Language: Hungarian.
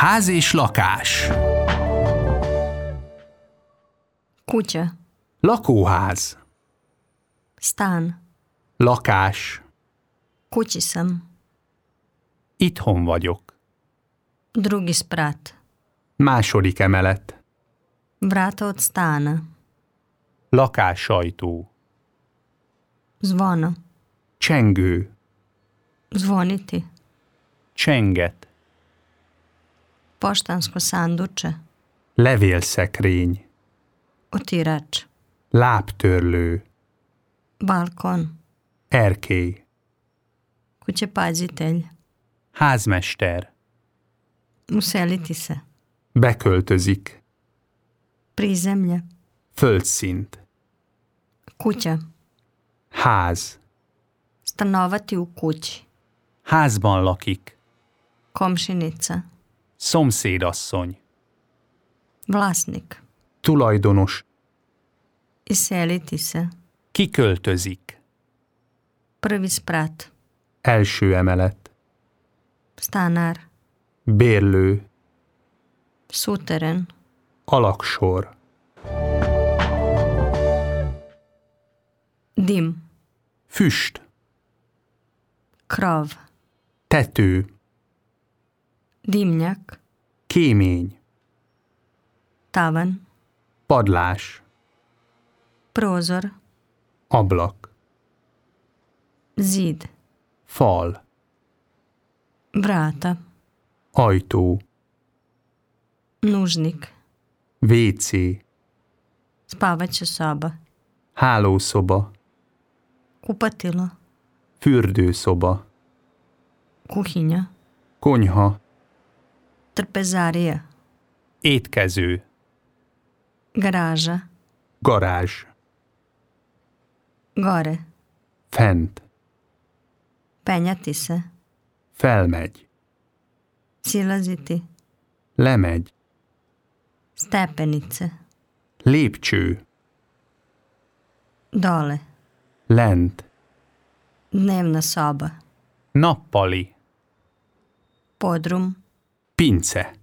Ház és lakás. Kutya. Lakóház. Stan. Lakás. Kući sam. Itthon vagyok. Drugi sprat. Második emelet. Vrata od stana. Lakássajtó. Zvono. Csengő. Zvoniti. Csenget. Poštansko sanduče. Levélszekrény. Otirač. Lábtörlő. Balkon. Erkély. Kućepazitelj. Házmester. Useliti se. Beköltözik. Prizemlje. Földszint. Kuća. Ház. Stanovati u kući. Házban lakik. Komšinica. Szomszédasszony. Vlasnik. Tulajdonos. Iseliti se. Kiköltözik. Prvi sprat. Első emelet. Stanar. Bérlő. Suteren. Alaksor. Dim. Füst. Krov. Tető. Dimnjak. Kémény. Tavan. Padlás. Prozor. Ablak. Zid. Fal. Vrata. Ajtó. Nužnik. WC. Spavaća soba. Hálószoba. Kupatilo. Fürdőszoba. Kuhinja. Konyha. Trpezarija. Étkező. Garaža. Garázs. Gore. Fent. Penjati se. Felmegy. Silaziti. Lemegy. Stepenice. Lépcső. Dole. Lent. Dnevna soba. Nappali. Podrum. Pince.